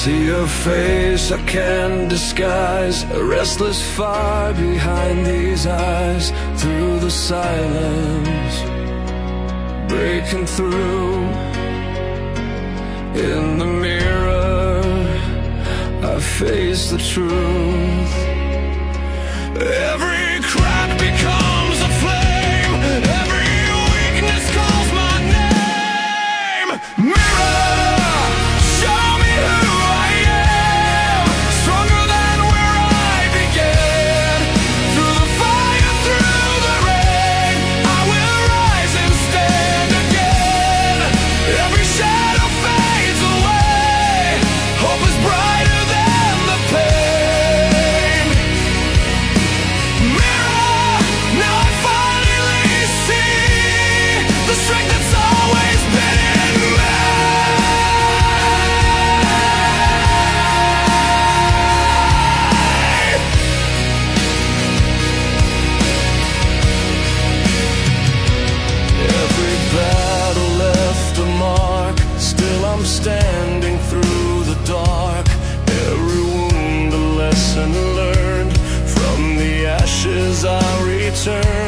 see your face, I can't disguise a restless fire behind these eyes. Through the silence, breaking through. In the mirror, I face the truth. Every crack becomes a flame, every weakness calls my name. Mirror, show me who I am, stronger than where I began. Through the fire, through the rain, I will rise and stand again. Every shadow fades away, hope is brighter than the pain. Mirror, now I finally see the strength that's always been in me. Every battle left a mark, still I'm standing through the dark. Every wound a lesson learned, from the ashes I return.